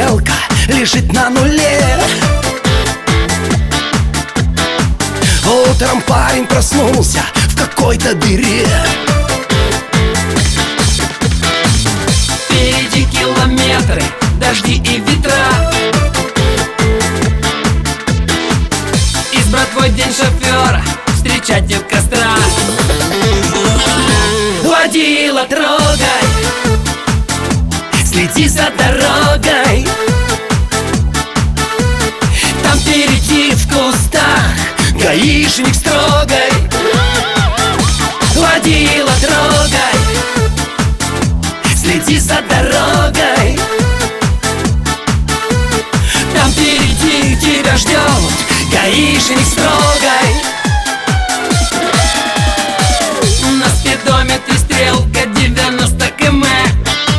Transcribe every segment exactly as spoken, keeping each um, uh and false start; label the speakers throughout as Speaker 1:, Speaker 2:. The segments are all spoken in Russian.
Speaker 1: стрелка лежит на нуле. Утром парень проснулся в какой-то дыре.
Speaker 2: Впереди километры, дожди и ветра. Избран твой день шофера, встречать у костра. Водила, трогай,
Speaker 1: Следи за дорогой.
Speaker 2: там впереди в кустах
Speaker 1: Гаишник строгой.
Speaker 2: водила, трогай,
Speaker 1: Следи за дорогой.
Speaker 2: там впереди тебя ждет
Speaker 1: Гаишник строгой.
Speaker 2: на спидометре стрелка девяносто километров.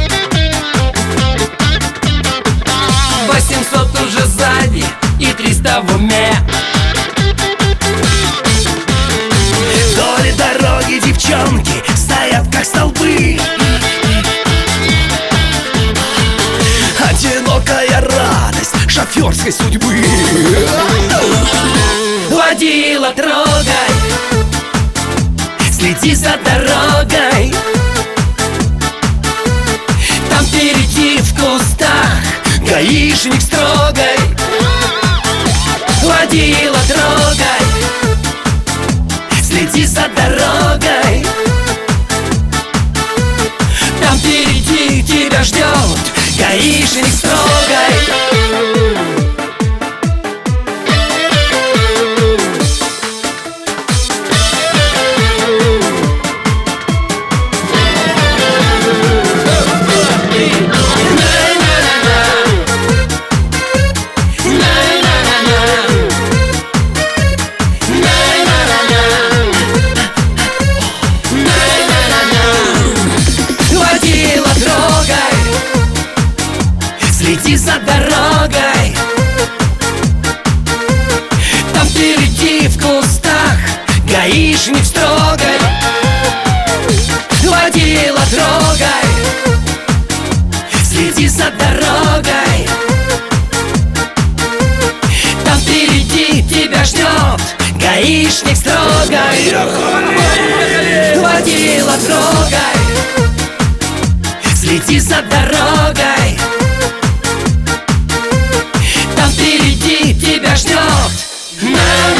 Speaker 2: Восемьсот уже сзади и триста в уме.
Speaker 1: Вдоль дороги девчонки стоят как столбы. Одинокая радость шоферской судьбы.
Speaker 2: Водила, трогай,
Speaker 1: Следи за дорогой.
Speaker 2: там впереди в кустах
Speaker 1: Гаишник строгой.
Speaker 2: водила, трогай,
Speaker 1: Следи за дорогой.
Speaker 2: там впереди тебя ждет
Speaker 1: Гаишник строгой.
Speaker 2: водила, трогай,
Speaker 1: Следи за дорогой.
Speaker 2: там впереди в кустах
Speaker 1: Гаишник строгой.
Speaker 2: водила, трогай,
Speaker 1: Следи за дорогой.
Speaker 2: там впереди тебя ждет
Speaker 1: Гаишник строгой.
Speaker 2: водила, трогай,
Speaker 1: Следи за дорогой.
Speaker 2: там впереди тебя ждет. На